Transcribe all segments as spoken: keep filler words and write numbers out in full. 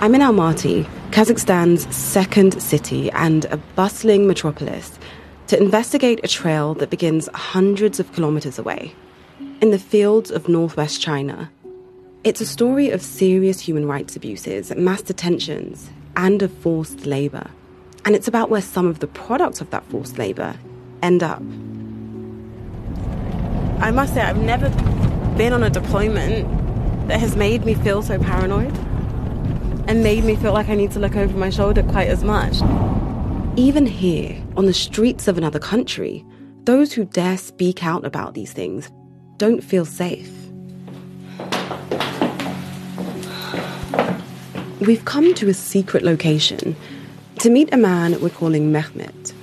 I'm in Almaty, Kazakhstan's second city and a bustling metropolis, to investigate a trail that begins hundreds of kilometers away, in the fields of northwest China. It's a story of serious human rights abuses, mass detentions, and of forced labor. And it's about where some of the products of that forced labor end up. I must say, I've never been on a deployment that has made me feel so paranoid and made me feel like I need to look over my shoulder quite as much. Even here, on the streets of another country, those who dare speak out about these things don't feel safe. We've come to a secret location to meet a man we're calling Mehmet.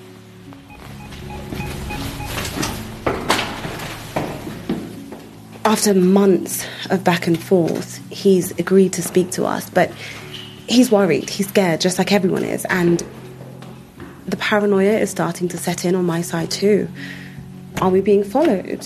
After months of back and forth, he's agreed to speak to us, but he's worried, he's scared, just like everyone is, and the paranoia is starting to set in on my side too. Are we being followed?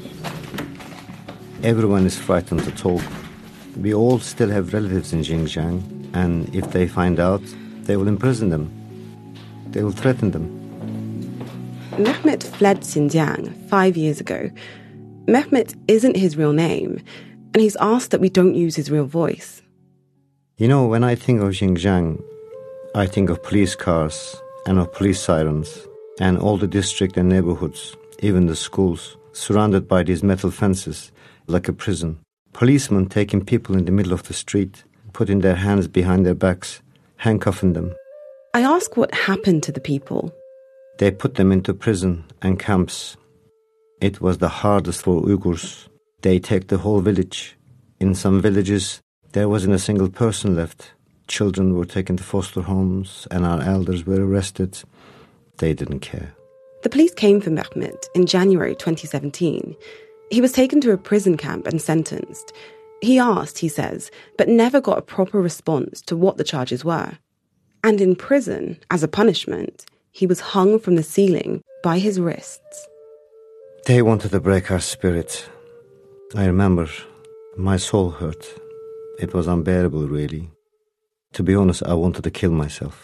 Everyone is frightened to talk. We all still have relatives in Xinjiang, and if they find out, they will imprison them. They will threaten them. Mehmet fled Xinjiang five years ago. Mehmet isn't his real name, and he's asked that we don't use his real voice. You know, when I think of Xinjiang, I think of police cars and of police sirens, and all the district and neighborhoods, even the schools, surrounded by these metal fences, like a prison. Policemen taking people in the middle of the street, putting their hands behind their backs, handcuffing them. I ask what happened to the people. They put them into prison and camps. It was the hardest for Uyghurs. They take the whole village. In some villages, there wasn't a single person left. Children were taken to foster homes, and our elders were arrested. They didn't care. The police came for Mehmet in January twenty seventeen. He was taken to a prison camp and sentenced. He asked, he says, but never got a proper response to what the charges were. And in prison, as a punishment, he was hung from the ceiling by his wrists. They wanted to break our spirit. I remember my soul hurt. It was unbearable, really. To be honest, I wanted to kill myself.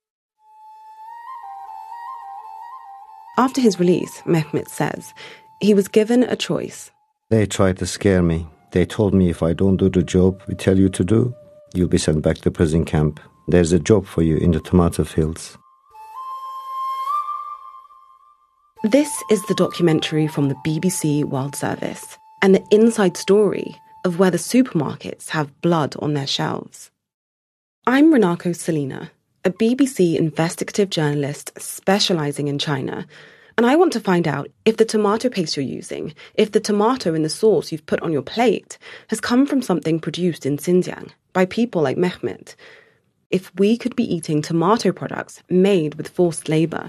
After his release, Mehmet says, he was given a choice. They tried to scare me. They told me if I don't do the job we tell you to do, you'll be sent back to prison camp. There's a job for you in the tomato fields. This is the documentary from the B B C World Service and the inside story of where the supermarkets have blood on their shelves. I'm Renako Salina, a B B C investigative journalist specialising in China, and I want to find out if the tomato paste you're using, if the tomato in the sauce you've put on your plate has come from something produced in Xinjiang by people like Mehmet. If we could be eating tomato products made with forced labour.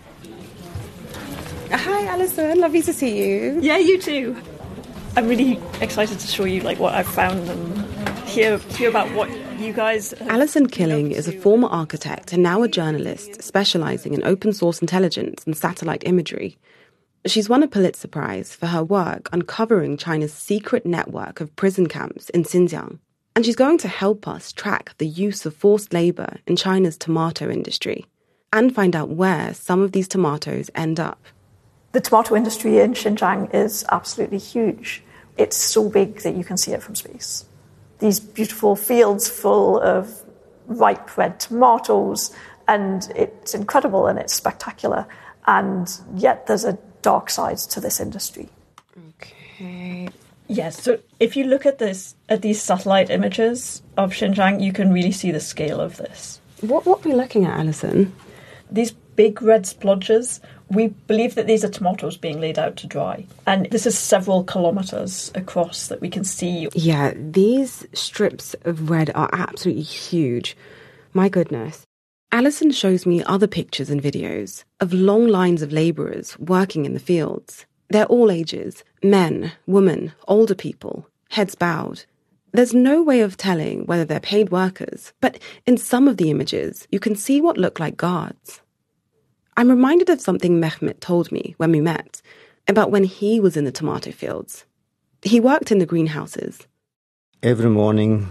Hi, Alison. Lovely to see you. Yeah, you too. I'm really excited to show you like what I've found and hear hear about what you guys... Have, Alison Killing is a former architect and now a journalist specialising in open source intelligence and satellite imagery. She's won a Pulitzer Prize for her work uncovering China's secret network of prison camps in Xinjiang. And she's going to help us track the use of forced labour in China's tomato industry and find out where some of these tomatoes end up. The tomato industry in Xinjiang is absolutely huge. It's so big that you can see it from space. These beautiful fields full of ripe red tomatoes, and it's incredible and it's spectacular. And yet there's a dark side to this industry. Okay. Yes, so if you look at this, at these satellite images of Xinjiang, you can really see the scale of this. What what are we looking at, Alison? These big red splodges, we believe that these are tomatoes being laid out to dry. And this is several kilometres across that we can see. Yeah, these strips of red are absolutely huge. My goodness. Alison shows me other pictures and videos of long lines of labourers working in the fields. They're all ages, men, women, older people, heads bowed. There's no way of telling whether they're paid workers, but in some of the images, you can see what look like guards. I'm reminded of something Mehmet told me when we met, about when he was in the tomato fields. He worked in the greenhouses. Every morning,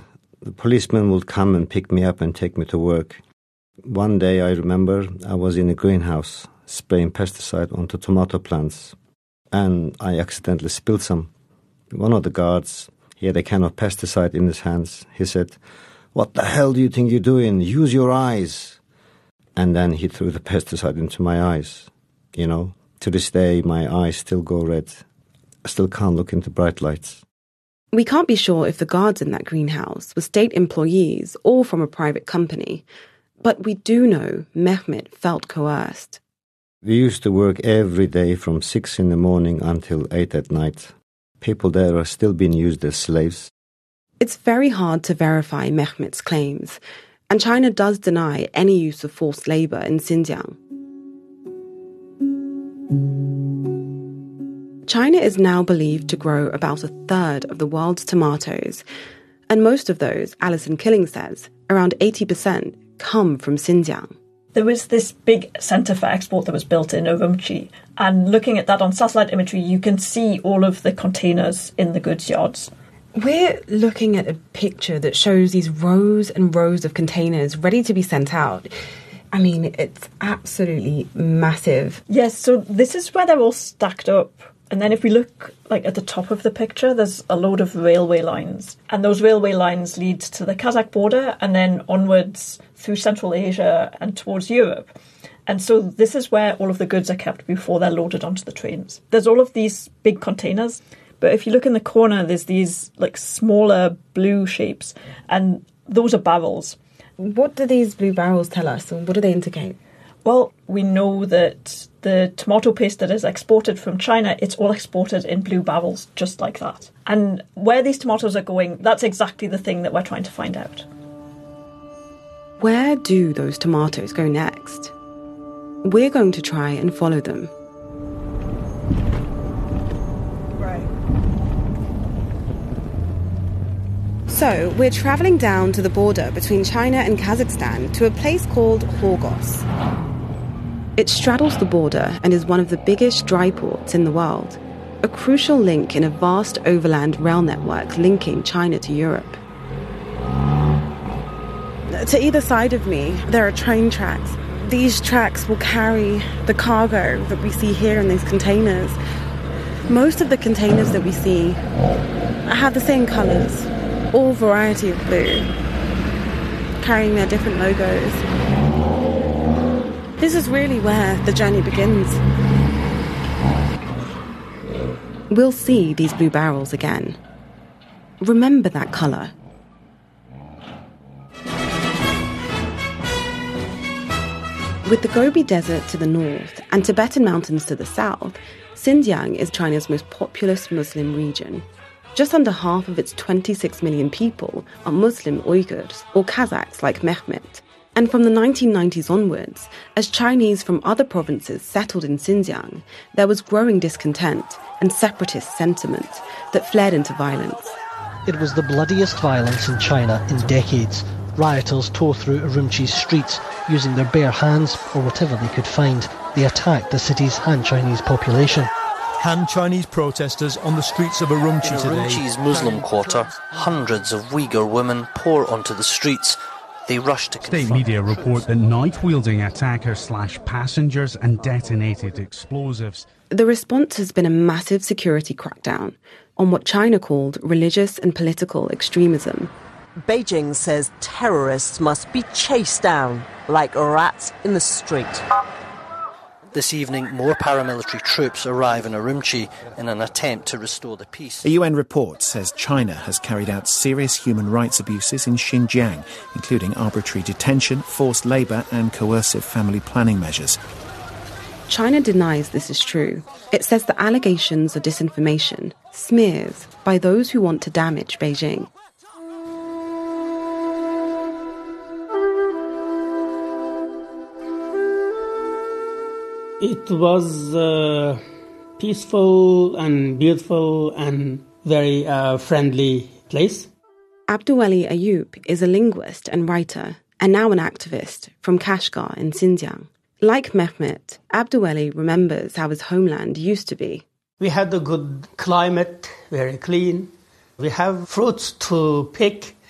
The policeman would come and pick me up and take me to work. One day, I remember, I was in a greenhouse spraying pesticide onto tomato plants, and I accidentally spilled some. One of the guards, he had a can of pesticide in his hands. He said, "What the hell do you think you're doing? Use your eyes." And then he threw the pesticide into my eyes. You know, to this day, my eyes still go red. I still can't look into bright lights. We can't be sure if the guards in that greenhouse were state employees or from a private company, but we do know Mehmet felt coerced. We used to work every day from six in the morning until eight at night. People there are still being used as slaves. It's very hard to verify Mehmet's claims, and China does deny any use of forced labour in Xinjiang. China is now believed to grow about a third of the world's tomatoes, and most of those, Alison Killing says, around eighty percent, come from Xinjiang. There was this big centre for export that was built in Urumqi, and looking at that on satellite imagery, you can see all of the containers in the goods yards. We're looking at a picture that shows these rows and rows of containers ready to be sent out. I mean, it's absolutely massive. Yes, so this is where they're all stacked up. And then if we look like at the top of the picture, there's a load of railway lines. And those railway lines lead to the Kazakh border and then onwards through Central Asia and towards Europe. And so this is where all of the goods are kept before they're loaded onto the trains. There's all of these big containers, but if you look in the corner, there's these like smaller blue shapes, and those are barrels. What do these blue barrels tell us, and what do they indicate? Well, we know that the tomato paste that is exported from China, it's all exported in blue barrels, just like that. And where these tomatoes are going, that's exactly the thing that we're trying to find out. Where do those tomatoes go next? We're going to try and follow them. Right. So, we're travelling down to the border between China and Kazakhstan to a place called Khorgos. It straddles the border and is one of the biggest dry ports in the world, a crucial link in a vast overland rail network linking China to Europe. To either side of me, there are train tracks. These tracks will carry the cargo that we see here in these containers. Most of the containers that we see have the same colours, all variety of blue, carrying their different logos. This is really where the journey begins. We'll see these blue barrels again. Remember that colour. With the Gobi Desert to the north and Tibetan mountains to the south, Xinjiang is China's most populous Muslim region. Just under half of its twenty-six million people are Muslim Uyghurs, or Kazakhs like Mehmet. And from the nineteen nineties onwards, as Chinese from other provinces settled in Xinjiang, there was growing discontent and separatist sentiment that fled into violence. It was the bloodiest violence in China in decades. Rioters tore through Urumqi's streets using their bare hands or whatever they could find. They attacked the city's Han Chinese population. Han Chinese protesters on the streets of Urumqi today. In Urumqi's Muslim quarter, hundreds of Uyghur women pour onto the streets. They rush to confront. State media report that night-wielding attackers slashed passengers and detonated explosives. The response has been a massive security crackdown on what China called religious and political extremism. Beijing says terrorists must be chased down like rats in the street. This evening, more paramilitary troops arrive in Urumqi in an attempt to restore the peace. A U N report says China has carried out serious human rights abuses in Xinjiang, including arbitrary detention, forced labour and coercive family planning measures. China denies this is true. It says the allegations are disinformation, smears by those who want to damage Beijing. It was a peaceful and beautiful and very uh, friendly place. Abduweli Ayub is a linguist and writer, and now an activist from Kashgar in Xinjiang. Like Mehmet, Abduweli remembers how his homeland used to be. We had a good climate, very clean. We have fruits to pick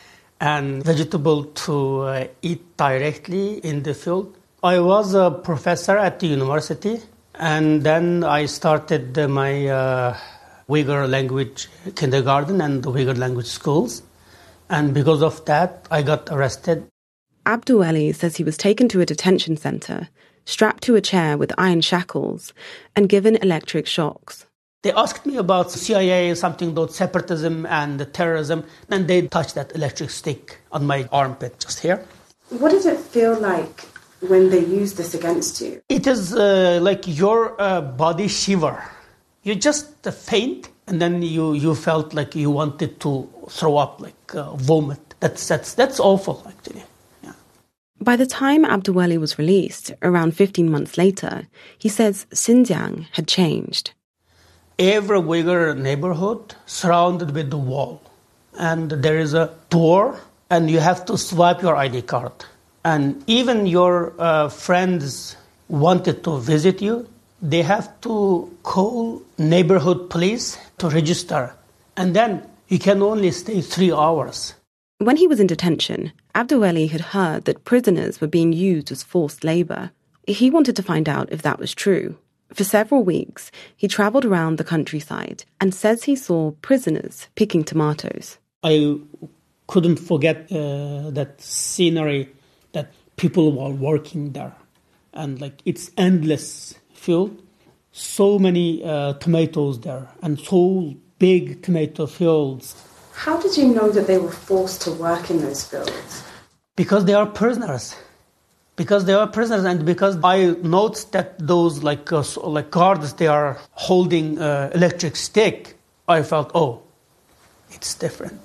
and vegetable to uh, eat directly in the field. I was a professor at the university, and then I started my uh, Uyghur language kindergarten and the Uyghur language schools. And because of that, I got arrested. Abduweli says he was taken to a detention centre, strapped to a chair with iron shackles, and given electric shocks. They asked me about C I A, something about separatism and terrorism, and they touched that electric stick on my armpit, just here. What did it feel like when they used this against you? It is uh, like your uh, body shiver. You just uh, faint, and then you, you felt like you wanted to throw up, like uh, vomit. That's, that's, that's awful, actually. Yeah. By the time Abduweli was released, around fifteen months later, he says Xinjiang had changed. Every Uyghur neighborhood surrounded with the wall. And there is a door, and you have to swipe your I D card. And even your uh, friends wanted to visit you, they have to call neighborhood police to register. And then you can only stay three hours. When he was in detention, Abduweli had heard that prisoners were being used as forced labour. He wanted to find out if that was true. For several weeks, he travelled around the countryside and says he saw prisoners picking tomatoes. I couldn't forget uh, that scenery, that people were working there. And like it's endless field, so many uh, tomatoes there, and so big tomato fields. How did you know that they were forced to work in those fields? Because they are prisoners. Because they are prisoners, and because I noticed that those like uh, like guards, they are holding uh, electric stick, I felt, oh, it's different.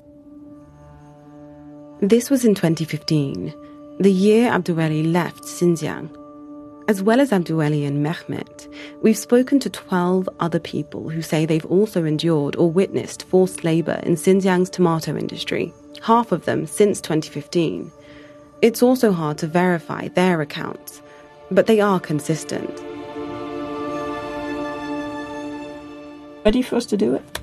This was in twenty fifteen, the year Abduweli left Xinjiang. As well as Abduweli and Mehmet, we've spoken to twelve other people who say they've also endured or witnessed forced labour in Xinjiang's tomato industry, half of them since twenty fifteen. It's also hard to verify their accounts, but they are consistent. Ready for us to do it?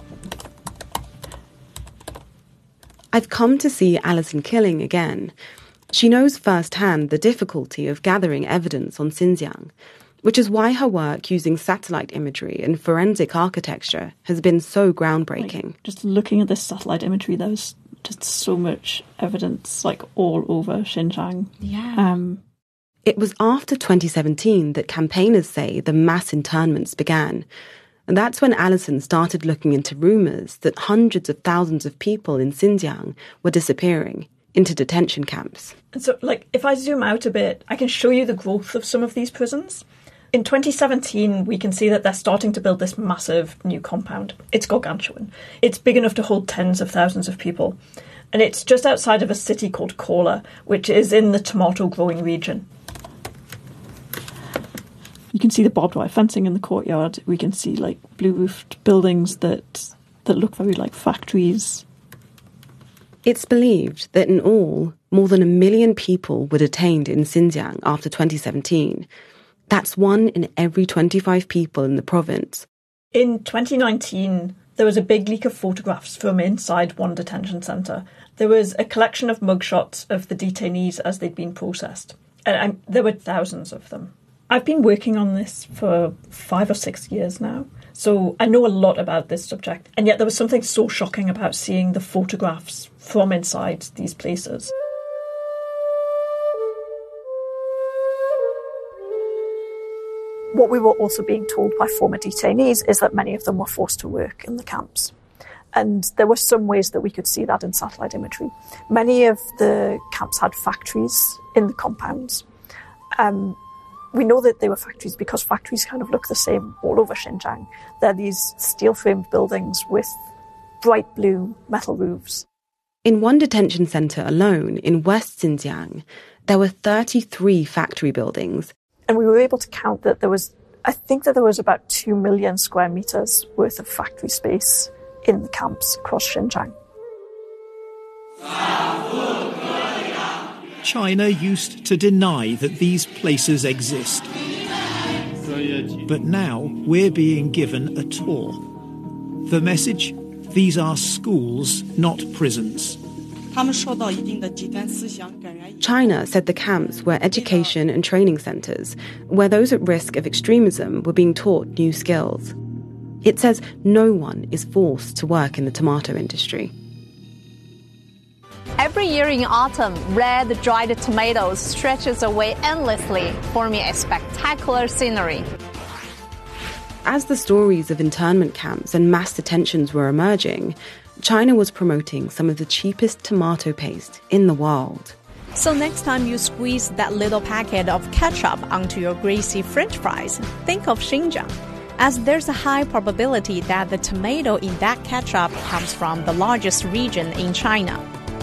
I've come to see Alison Killing again. She knows firsthand the difficulty of gathering evidence on Xinjiang, which is why her work using satellite imagery and forensic architecture has been so groundbreaking. Like, just looking at this satellite imagery, there's just so much evidence, like, all over Xinjiang. Yeah. Um, it was after twenty seventeen that campaigners say the mass internments began. And that's when Alison started looking into rumours that hundreds of thousands of people in Xinjiang were disappearing into detention camps. And so, like, if I zoom out a bit, I can show you the growth of some of these prisons. In twenty seventeen, we can see that they're starting to build this massive new compound. It's gargantuan. It's big enough to hold tens of thousands of people. And it's just outside of a city called Kola, which is in the tomato growing region. You can see the barbed wire fencing in the courtyard. We can see, like, blue-roofed buildings that that look very like factories. It's believed that in all, more than a million people were detained in Xinjiang after twenty seventeen. That's one in every twenty-five people in the province. In twenty nineteen, there was a big leak of photographs from inside one detention centre. There was a collection of mugshots of the detainees as they'd been processed. And um, there were thousands of them. I've been working on this for five or six years now, so I know a lot about this subject. And yet there was something so shocking about seeing the photographs from inside these places. What we were also being told by former detainees is that many of them were forced to work in the camps. And there were some ways that we could see that in satellite imagery. Many of the camps had factories in the compounds. Um, we know that they were factories because factories kind of look the same all over Xinjiang. They're these steel-framed buildings with bright blue metal roofs. In one detention centre alone in West Xinjiang, there were thirty-three factory buildings. And we were able to count that there was, I think that there was about two million square metres worth of factory space in the camps across Xinjiang. China used to deny that these places exist. But now we're being given a tour. The message? These are schools, not prisons. China said the camps were education and training centres where those at risk of extremism were being taught new skills. It says no one is forced to work in the tomato industry. Every year in autumn, red dried tomatoes stretches away endlessly, forming a spectacular scenery. As the stories of internment camps and mass detentions were emerging, China was promoting some of the cheapest tomato paste in the world. So next time you squeeze that little packet of ketchup onto your greasy French fries, think of Xinjiang, as there's a high probability that the tomato in that ketchup comes from the largest region in China.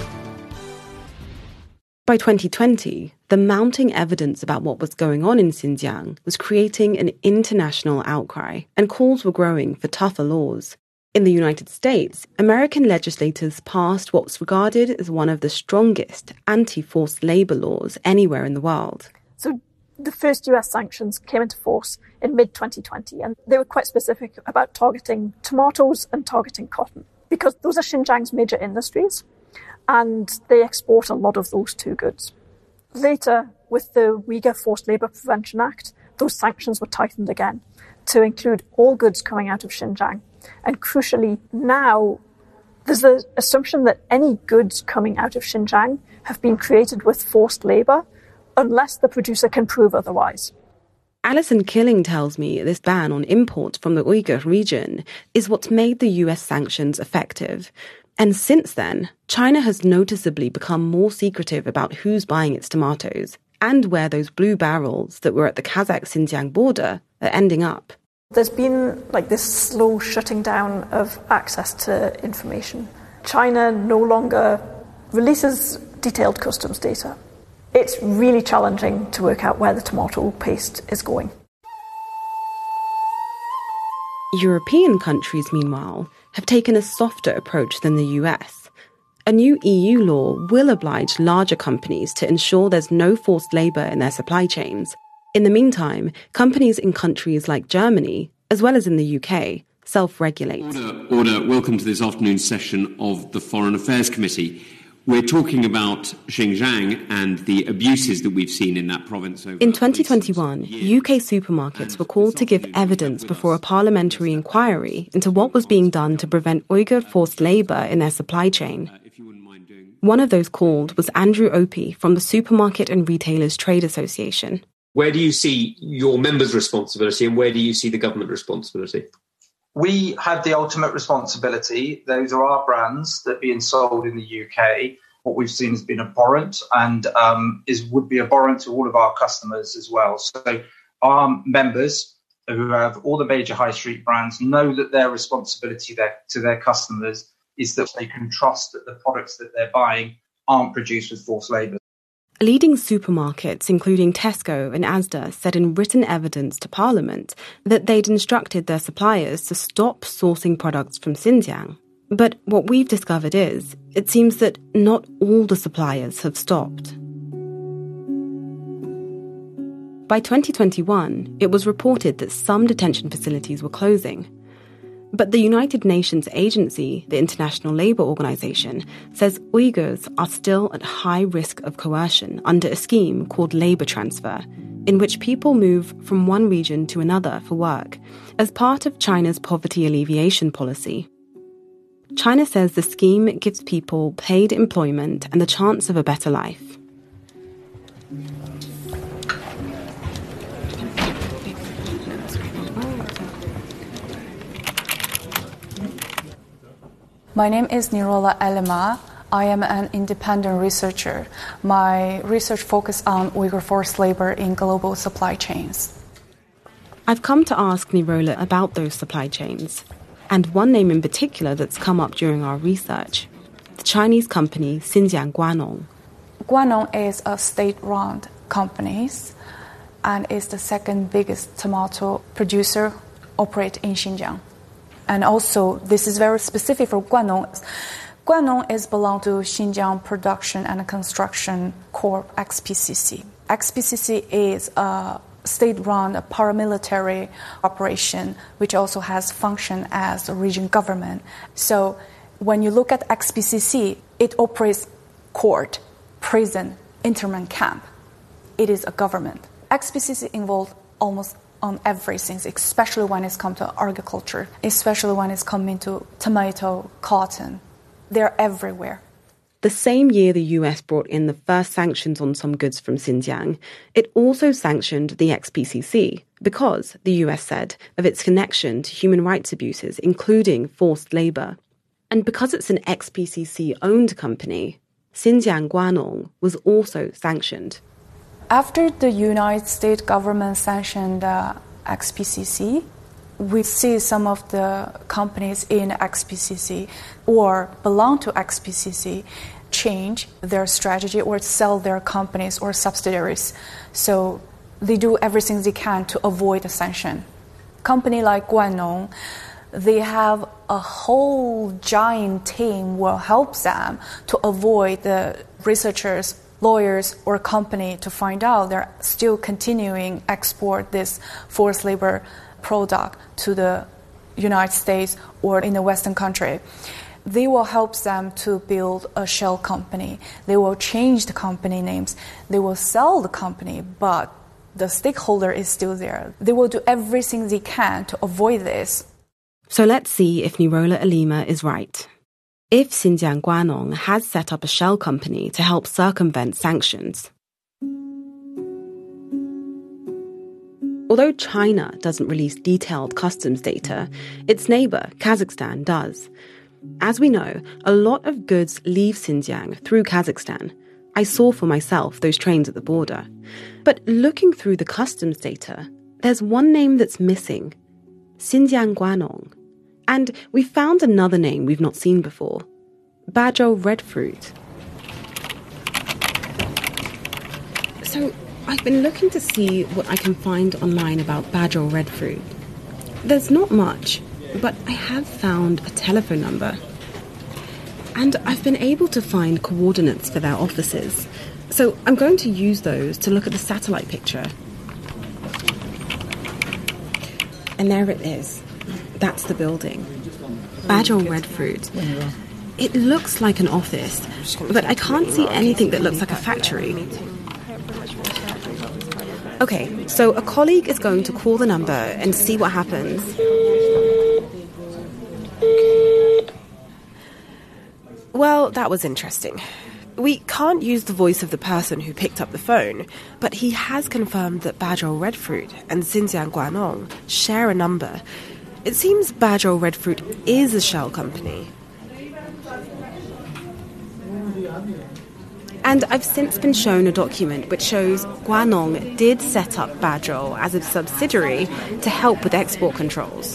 By twenty twenty, the mounting evidence about what was going on in Xinjiang was creating an international outcry, and calls were growing for tougher laws. In the United States, American legislators passed what was regarded as one of the strongest anti-forced labor laws anywhere in the world. So the first U S sanctions came into force in mid twenty twenty, and they were quite specific about targeting tomatoes and targeting cotton, because those are Xinjiang's major industries, and they export a lot of those two goods. Later, with the Uyghur Forced Labor Prevention Act, those sanctions were tightened again to include all goods coming out of Xinjiang. And crucially, now there's the assumption that any goods coming out of Xinjiang have been created with forced labour, unless the producer can prove otherwise. Alison Killing tells me this ban on imports from the Uyghur region is what's made the U S sanctions effective. And since then, China has noticeably become more secretive about who's buying its tomatoes and where those blue barrels that were at the Kazakh-Xinjiang border are ending up. There's been like this slow shutting down of access to information. China no longer releases detailed customs data. It's really challenging to work out where the tomato paste is going. European countries, meanwhile, have taken a softer approach than the U S. A new E U law will oblige larger companies to ensure there's no forced labour in their supply chains. In the meantime, companies in countries like Germany, as well as in the U K, self-regulate. Order, order. Welcome to this afternoon's session of the Foreign Affairs Committee. We're talking about Xinjiang and the abuses that we've seen in that province over In twenty twenty-one, U K supermarkets were called to give evidence before a parliamentary inquiry into what was being done to prevent Uyghur forced labour in their supply chain. One of those called was Andrew Opie from the Supermarket and Retailers Trade Association. Where do you see your members' responsibility and where do you see the government responsibility? We have the ultimate responsibility. Those are our brands that are being sold in the U K. What we've seen has been abhorrent and um, is would be abhorrent to all of our customers as well. So our members who have all the major high street brands know that their responsibility there, to their customers is that they can trust that the products that they're buying aren't produced with forced labour. Leading supermarkets, including Tesco and Asda, said in written evidence to Parliament that they'd instructed their suppliers to stop sourcing products from Xinjiang. But what we've discovered is, it seems that not all the suppliers have stopped. By twenty twenty-one, it was reported that some detention facilities were closing. But the United Nations agency, the International Labour Organization, says Uyghurs are still at high risk of coercion under a scheme called labour transfer, in which people move from one region to another for work, as part of China's poverty alleviation policy. China says the scheme gives people paid employment and the chance of a better life. My name is Nirola Elema. I am an independent researcher. My research focuses on Uyghur forced labor in global supply chains. I've come to ask Nirola about those supply chains, and one name in particular that's come up during our research, the Chinese company Xinjiang Guanong. Guanong is a state-run company and is the second biggest tomato producer operate in Xinjiang. And also, this is very specific for Guanong. Guanong is belong to Xinjiang Production and Construction Corp, X P C C. X P C C is a state-run paramilitary operation, which also has function as a region government. So when you look at X P C C, it operates court, prison, internment camp. It is a government. X P C C involved almost on everything, especially when it's come to agriculture, especially when it's coming to tomato, cotton. They're everywhere. The same year the U S brought in the first sanctions on some goods from Xinjiang, it also sanctioned the X P C C because, the U S said, of its connection to human rights abuses, including forced labour. And because it's an X P C C-owned company, Xinjiang Guanong was also sanctioned. After the United States government sanctioned the X P C C, we see some of the companies in X P C C or belong to X P C C change their strategy or sell their companies or subsidiaries. So they do everything they can to avoid the sanction. Company like Guanong, they have a whole giant team will help them to avoid the researchers, lawyers, or company to find out they're still continuing export this forced labor product to the United States or in the Western country. They will help them to build a shell company. They will change the company names. They will sell the company, but the stakeholder is still there. They will do everything they can to avoid this. So let's see if Nirola Alima is right. If Xinjiang Guanong has set up a shell company to help circumvent sanctions. Although China doesn't release detailed customs data, its neighbour, Kazakhstan, does. As we know, a lot of goods leave Xinjiang through Kazakhstan. I saw for myself those trains at the border. But looking through the customs data, there's one name that's missing. Xinjiang Guanong. And we found another name we've not seen before. Bazhou Redfruit. So I've been looking to see what I can find online about Bazhou Redfruit. There's not much, but I have found a telephone number. And I've been able to find coordinates for their offices. So I'm going to use those to look at the satellite picture. And there it is. That's the building. Bazhou Redfruit. It looks like an office, but I can't see anything that looks like a factory. Okay, so a colleague is going to call the number and see what happens. Well, that was interesting. We can't use the voice of the person who picked up the phone, but he has confirmed that Bazhou Redfruit and Xinjiang Guanong share a number. It seems Bazhou Redfruit is a shell company. And I've since been shown a document which shows Guanong did set up Bazhou as a subsidiary to help with export controls.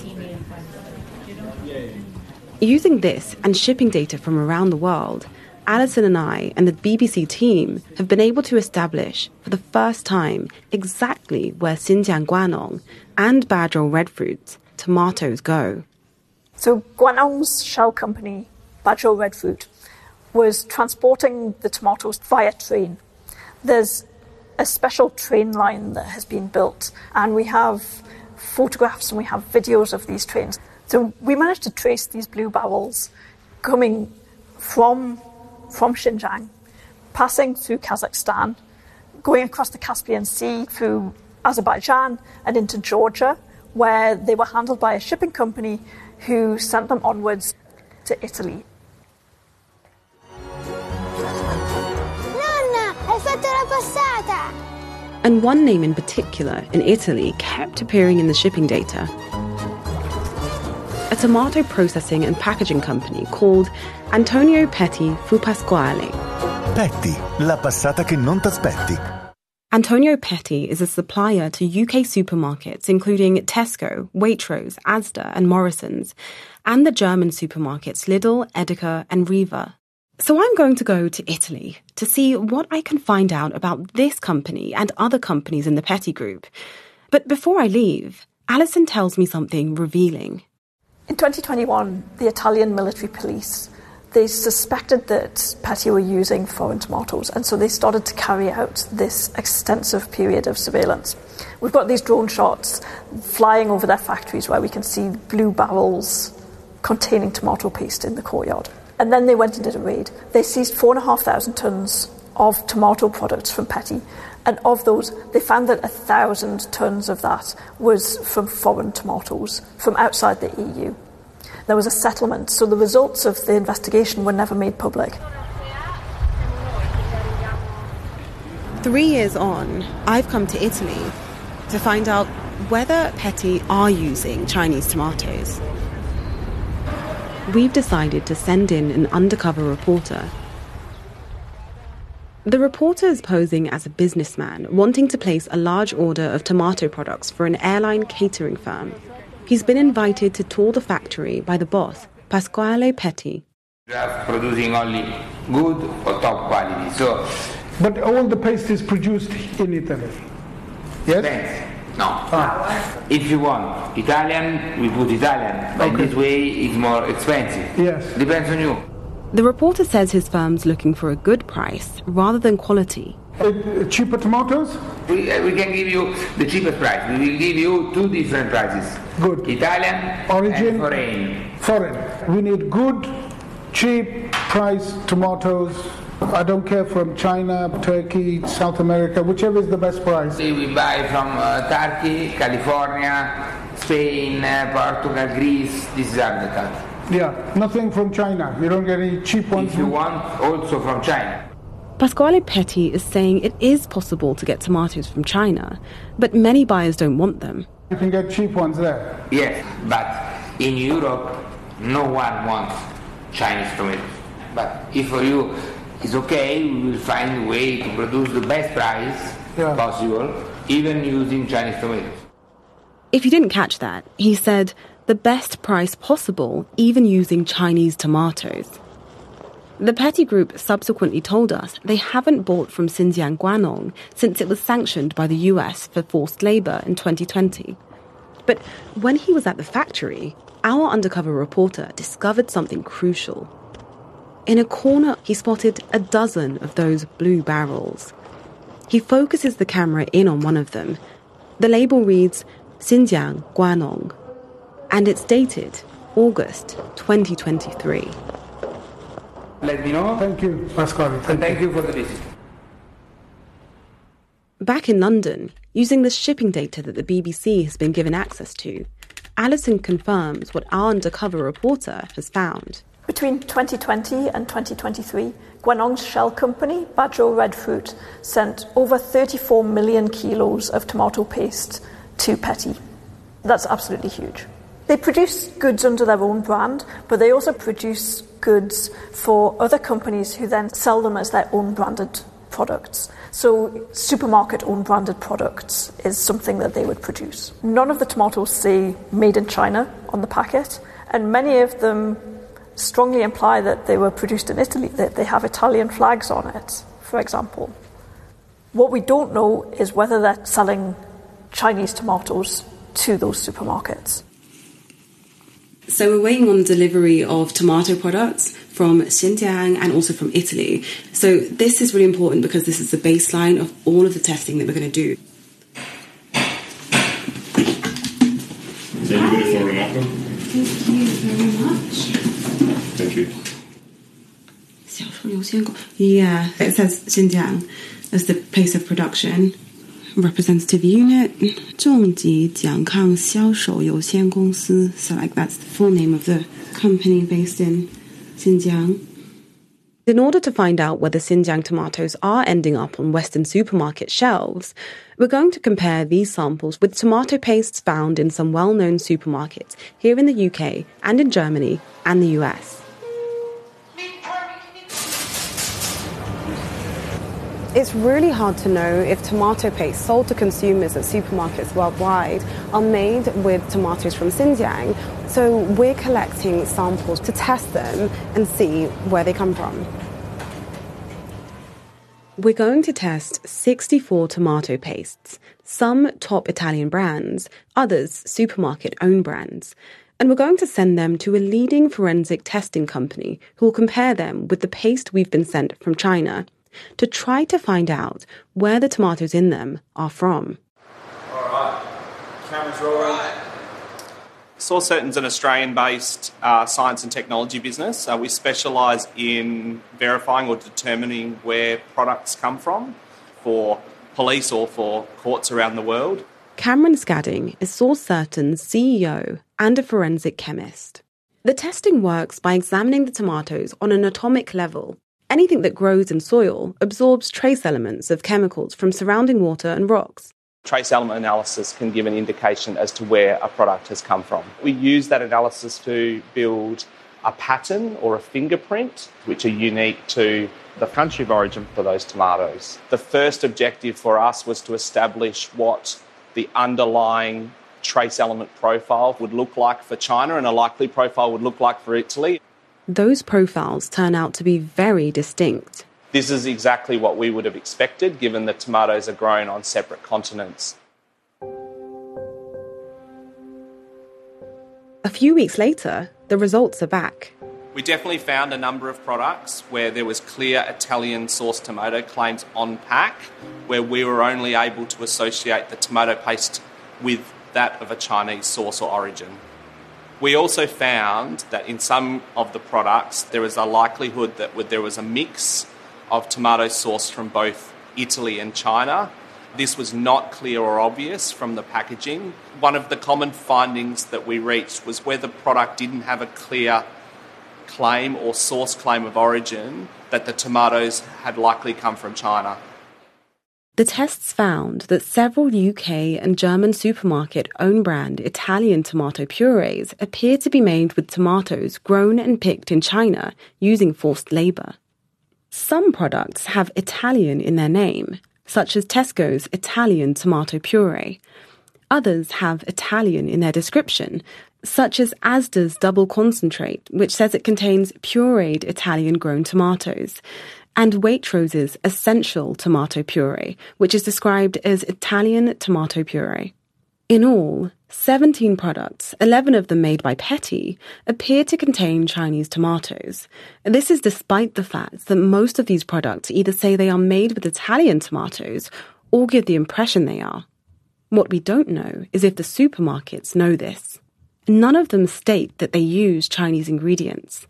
Using this and shipping data from around the world, Alison and I and the B B C team have been able to establish for the first time exactly where Xinjiang Guanong and Bazhou Redfruit's tomatoes go. So Guanong's shell company, Bazhou Redfruit, was transporting the tomatoes via train. There's a special train line that has been built, and we have photographs and we have videos of these trains. So we managed to trace these blue barrels coming from, from Xinjiang, passing through Kazakhstan, going across the Caspian Sea through Azerbaijan and into Georgia, where they were handled by a shipping company who sent them onwards to Italy. Nonna, hai fatto la passata! And one name in particular in Italy kept appearing in the shipping data. A tomato processing and packaging company called Antonio Petti Fu Pasquale. Petti, la passata che non t'aspetti. Antonio Petti is a supplier to U K supermarkets including Tesco, Waitrose, Asda and Morrisons, and the German supermarkets Lidl, Edeka and Riva. So I'm going to go to Italy to see what I can find out about this company and other companies in the Petti Group. But before I leave, Alison tells me something revealing. In twenty twenty-one, the Italian military police, they suspected that Petti were using foreign tomatoes, and so they started to carry out this extensive period of surveillance. We've got these drone shots flying over their factories where we can see blue barrels containing tomato paste in the courtyard. And then they went and did a raid. They seized four and a half thousand tonnes of tomato products from Petit. And of those, they found that a thousand tonnes of that was from foreign tomatoes, from outside the E U. There was a settlement, so the results of the investigation were never made public. Three years on, I've come to Italy to find out whether Petit are using Chinese tomatoes. We've decided to send in an undercover reporter. The reporter is posing as a businessman wanting to place a large order of tomato products for an airline catering firm. He's been invited to tour the factory by the boss, Pasquale Petit. Just producing only good or top quality. So, but all the paste is produced in Italy. Yes? Depends. No. Ah. If you want Italian, we put Italian. But okay. This way it's more expensive. Yes. Depends on you. The reporter says his firm's looking for a good price rather than quality. Uh, cheaper tomatoes? We, uh, we can give you the cheapest price. We will give you two different prices. Good. Italian origin, and foreign. Foreign. We need good, cheap price tomatoes. I don't care from China, Turkey, South America, whichever is the best price. We buy from uh, Turkey, California, Spain, uh, Portugal, Greece. This is our country. Yeah, nothing from China. You don't get any cheap ones. If you want, also from China. Pasquale Petit is saying it is possible to get tomatoes from China, but many buyers don't want them. You can get cheap ones there. Yes, but in Europe, no one wants Chinese tomatoes. But if for you it's okay, we will find a way to produce the best price yeah. possible, even using Chinese tomatoes. If you didn't catch that, he said the best price possible, even using Chinese tomatoes. The Petit Group subsequently told us they haven't bought from Xinjiang Guanong since it was sanctioned by the U S for forced labour in twenty twenty. But when he was at the factory, our undercover reporter discovered something crucial. In a corner, he spotted a dozen of those blue barrels. He focuses the camera in on one of them. The label reads Xinjiang Guanong, and it's dated August twenty twenty-three. Let me know. Thank you, Pasquale. Thank, thank you for the visit. Back in London, using the shipping data that the B B C has been given access to, Alison confirms what our undercover reporter has found. Between twenty twenty and twenty twenty-three, Guanong's shell company, Bajou Red Fruit, sent over thirty-four million kilos of tomato paste to Petit. That's absolutely huge. They produce goods under their own brand, but they also produce goods for other companies who then sell them as their own branded products. So supermarket own branded products is something that they would produce. None of the tomatoes say made in China on the packet, and many of them strongly imply that they were produced in Italy, that they have Italian flags on it, for example. What we don't know is whether they're selling Chinese tomatoes to those supermarkets. So we're waiting on delivery of tomato products from Xinjiang and also from Italy. So this is really important because this is the baseline of all of the testing that we're going to do. Is everybody for Renato? Thank you very much. Thank you. Yeah, it says Xinjiang as the place of production. Representative unit, 中级健康销售有限公司. So like that's the full name of the company based in Xinjiang. In order to find out whether Xinjiang tomatoes are ending up on Western supermarket shelves, we're going to compare these samples with tomato pastes found in some well-known supermarkets here in the U K and in Germany and the U S. It's really hard to know if tomato paste sold to consumers at supermarkets worldwide are made with tomatoes from Xinjiang, so we're collecting samples to test them and see where they come from. We're going to test sixty-four tomato pastes, some top Italian brands, others supermarket own brands, and we're going to send them to a leading forensic testing company who will compare them with the paste we've been sent from China, to try to find out where the tomatoes in them are from. All right, camera's rolling. Source Certain's an Australian-based uh, science and technology business. Uh, we specialise in verifying or determining where products come from for police or for courts around the world. Cameron Scadding is Source Certain's C E O and a forensic chemist. The testing works by examining the tomatoes on an atomic level. Anything that grows in soil absorbs trace elements of chemicals from surrounding water and rocks. Trace element analysis can give an indication as to where a product has come from. We use that analysis to build a pattern or a fingerprint, which are unique to the country of origin for those tomatoes. The first objective for us was to establish what the underlying trace element profile would look like for China and a likely profile would look like for Italy. Those profiles turn out to be very distinct. This is exactly what we would have expected, given that tomatoes are grown on separate continents. A few weeks later, the results are back. We definitely found a number of products where there was clear Italian-sourced tomato claims on pack, where we were only able to associate the tomato paste with that of a Chinese source or origin. We also found that in some of the products there was a likelihood that there was a mix of tomatoes sourced from both Italy and China. This was not clear or obvious from the packaging. One of the common findings that we reached was where the product didn't have a clear claim or source claim of origin, that the tomatoes had likely come from China. The tests found that several U K and German supermarket own-brand Italian tomato purees appear to be made with tomatoes grown and picked in China using forced labour. Some products have Italian in their name, such as Tesco's Italian tomato puree. Others have Italian in their description, such as Asda's double concentrate, which says it contains pureed Italian-grown tomatoes, and Waitrose's essential tomato puree, which is described as Italian tomato puree. In all, seventeen products, eleven of them made by Petty, appear to contain Chinese tomatoes. This is despite the fact that most of these products either say they are made with Italian tomatoes or give the impression they are. What we don't know is if the supermarkets know this. None of them state that they use Chinese ingredients.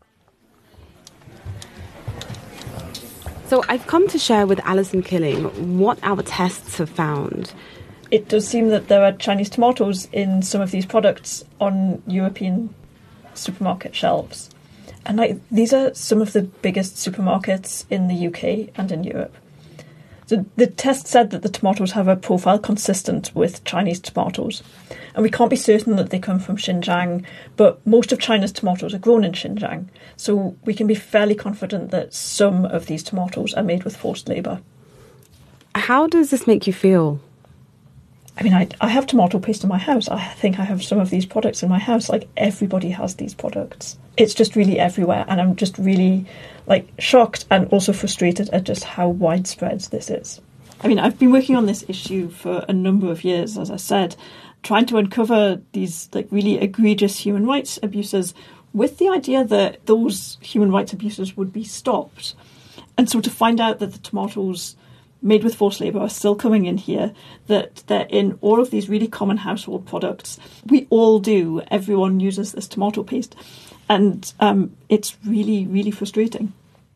So I've come to share with Alison Killing what our tests have found. It does seem that there are Chinese tomatoes in some of these products on European supermarket shelves. And like these are some of the biggest supermarkets in the U K and in Europe. So the test said that the tomatoes have a profile consistent with Chinese tomatoes. And we can't be certain that they come from Xinjiang, but most of China's tomatoes are grown in Xinjiang. So we can be fairly confident that some of these tomatoes are made with forced labour. How does this make you feel? I mean, I, I have tomato paste in my house. I think I have some of these products in my house. Like, everybody has these products. It's just really everywhere. And I'm just really, like, shocked and also frustrated at just how widespread this is. I mean, I've been working on this issue for a number of years, as I said, trying to uncover these, like, really egregious human rights abuses with the idea that those human rights abuses would be stopped. And so to find out that the tomatoes made with forced labour are still coming in here, that they're in all of these really common household products. We all do. Everyone uses this tomato paste. And um, it's really, really frustrating.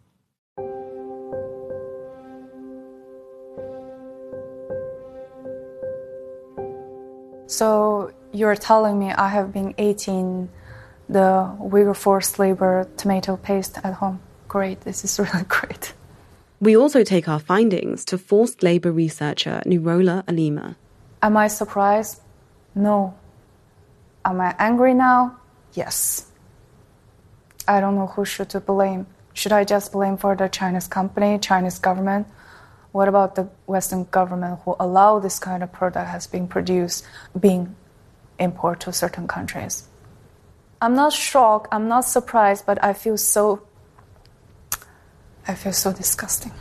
So you're telling me I have been eating the Uyghur forced labour tomato paste at home. Great, this is really great. We also take our findings to forced labour researcher Nurola Alima. Am I surprised? No. Am I angry now? Yes. I don't know who should to blame. Should I just blame for the Chinese company, Chinese government? What about the Western government who allow this kind of product has been produced, being imported to certain countries? I'm not shocked, I'm not surprised, but I feel so I feel so disgusting.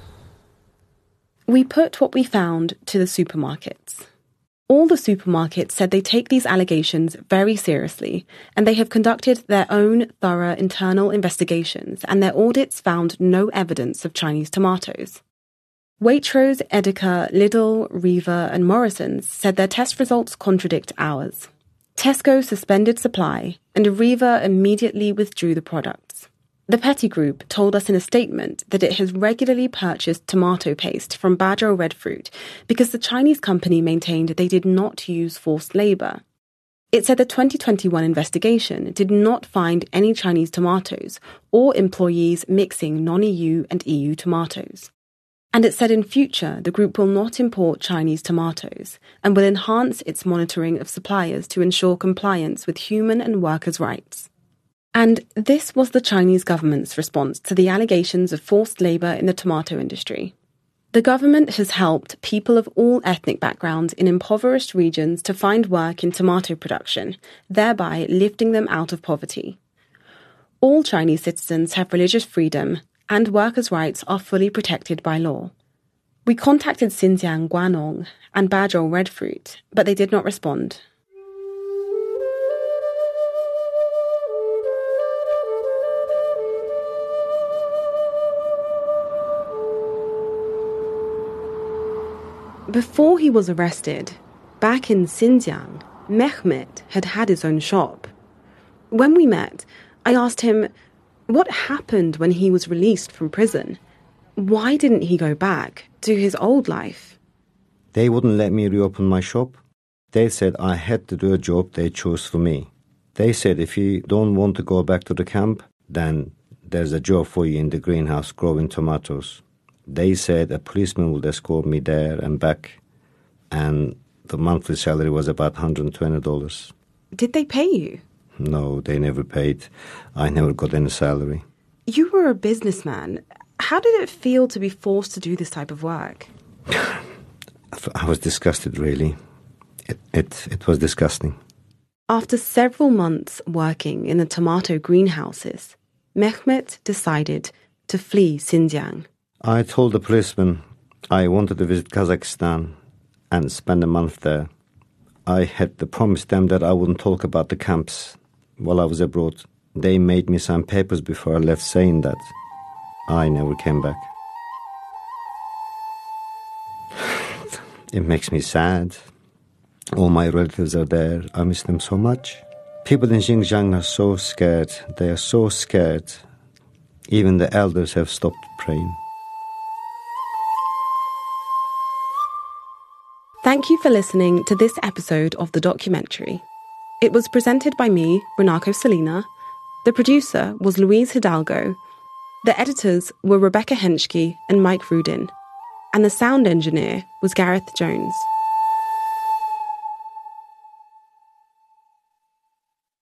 We put what we found to the supermarkets. All the supermarkets said they take these allegations very seriously, and they have conducted their own thorough internal investigations, and their audits found no evidence of Chinese tomatoes. Waitrose, Edeka, Lidl, Riva and Morrison's said their test results contradict ours. Tesco suspended supply, and Arriva immediately withdrew the products. The Petty Group told us in a statement that it has regularly purchased tomato paste from Bajra Red Fruit because the Chinese company maintained they did not use forced labour. It said the twenty twenty-one investigation did not find any Chinese tomatoes or employees mixing non-E U and E U tomatoes. And it said in future the group will not import Chinese tomatoes and will enhance its monitoring of suppliers to ensure compliance with human and workers' rights. And this was the Chinese government's response to the allegations of forced labour in the tomato industry. The government has helped people of all ethnic backgrounds in impoverished regions to find work in tomato production, thereby lifting them out of poverty. All Chinese citizens have religious freedom, and workers' rights are fully protected by law. We contacted Xinjiang Guanong and Bajra Red Fruit, but they did not respond. Before he was arrested, back in Xinjiang, Mehmet had had his own shop. When we met, I asked him what happened when he was released from prison. Why didn't he go back to his old life? They wouldn't let me reopen my shop. They said I had to do a job they chose for me. They said if you don't want to go back to the camp, then there's a job for you in the greenhouse growing tomatoes. They said a policeman would escort me there and back, and the monthly salary was about one hundred twenty dollars. Did they pay you? No, they never paid. I never got any salary. You were a businessman. How did it feel to be forced to do this type of work? I was disgusted, really. It, it, it was disgusting. After several months working in the tomato greenhouses, Mehmet decided to flee Xinjiang. I told the policeman I wanted to visit Kazakhstan and spend a month there. I had to promise them that I wouldn't talk about the camps while I was abroad. They made me sign papers before I left saying that. I never came back. It makes me sad. All my relatives are there. I miss them so much. People in Xinjiang are so scared. They are so scared. Even the elders have stopped praying. Thank you for listening to this episode of The Documentary. It was presented by me, Renako Salina. The producer was Louise Hidalgo. The editors were Rebecca Henschke and Mike Rudin. And the sound engineer was Gareth Jones.